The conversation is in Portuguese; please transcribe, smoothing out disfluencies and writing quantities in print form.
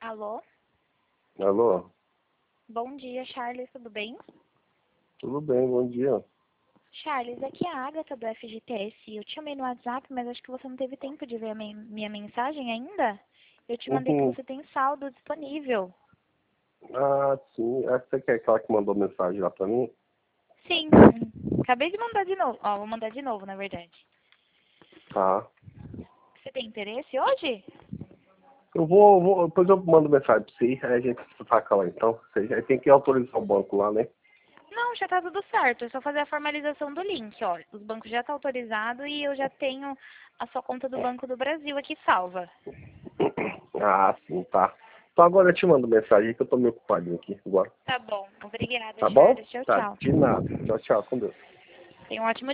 Alô? Alô? Bom dia, Charles, tudo bem? Tudo bem, bom dia. Charles, aqui é a Agatha do FGTS. Eu te chamei no WhatsApp, mas acho que você não teve tempo de ver a minha mensagem ainda. Eu te mandei que Uhum. você tem saldo disponível. Ah, sim. Você quer aquela que mandou mensagem lá pra mim? Sim, acabei de mandar de novo. Ó, vou mandar de novo, na verdade. Tá. Você tem interesse hoje? Eu vou, depois eu mando mensagem pra você, aí a gente saca lá então. Aí tem que autorizar o banco lá, né? Não, já tá tudo certo. É só fazer a formalização do link, ó. Os bancos já tá autorizado e eu já tenho a sua conta do Banco do Brasil aqui salva. Ah, sim, tá. Então agora eu te mando mensagem que eu tô meio ocupadinho aqui agora. Tá bom. Obrigada, Tá bom? Charles. Tchau, Tá, tchau. de nada. Tchau, tchau, com Deus. Tenha um ótimo